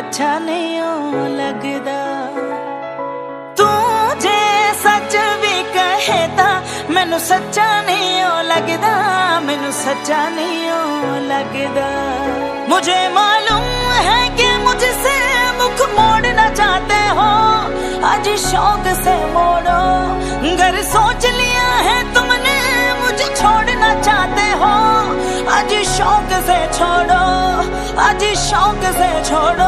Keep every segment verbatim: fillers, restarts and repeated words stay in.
अच्छा नहीं हो लगदा। तू जे सच भी कहता मैनू सच्चा नहीं हो लगदा, मैनू सच्चा नहीं हो लगदा। मुझे मालूम है कि मुझसे मुख मोड़ना चाहते हो, आज शौक से मोड़ो। घर सोच लिया है तुमने मुझे छोड़ना चाहते हो, आज शौक से छोड़ो, आज शौक से छोड़ो।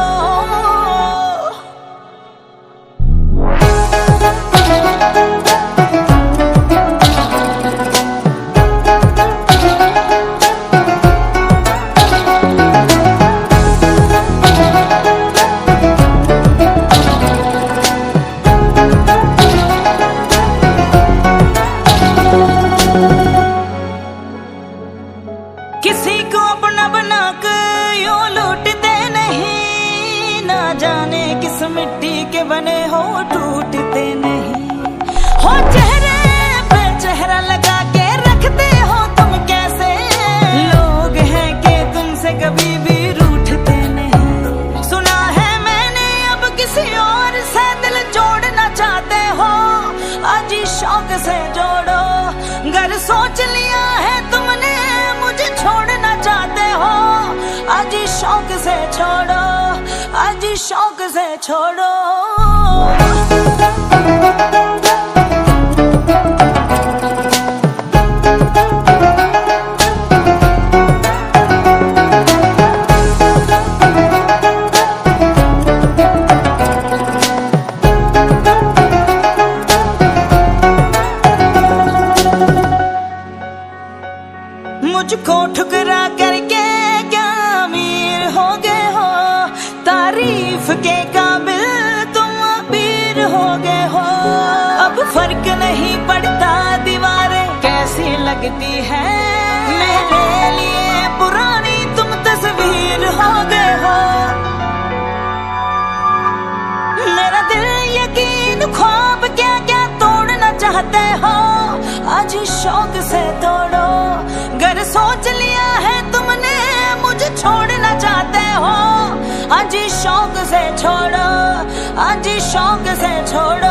किसी को अपना बना कर यूं लूटते नहीं, ना जाने किस मिट्टी के बने हो टूटते नहीं। हो चेहरे पे चेहरा लगा के रखते हो तुम कैसे, लोग हैं कि तुमसे कभी भी रूठते नहीं। सुना है मैंने अब किसी और से दिल जोड़ना चाहते हो, आज शौक से जोड़ो। घर सोच लिया है तुमने मुझे छोड़ना चाहते हो, आज शौक से छोड़ो, आज शौक से छोड़ो। मुझको ठुकरा करके क्या अमीर हो गए हो, तारीफ के काबिल तुम अबीर हो गए हो। अब फर्क नहीं पड़ता दीवारें कैसी लगती है, मेरे लिए पुरानी तुम तस्वीर हो गए हो। मेरा दिल यकीन ख्वाब क्या क्या तोड़ना चाहते हो, आज शौक से तोड़ो। घर सोच लिया है तुमने मुझे छोड़ना चाहते हो, आज शौक से छोड़ो, आज शौक से छोड़ो।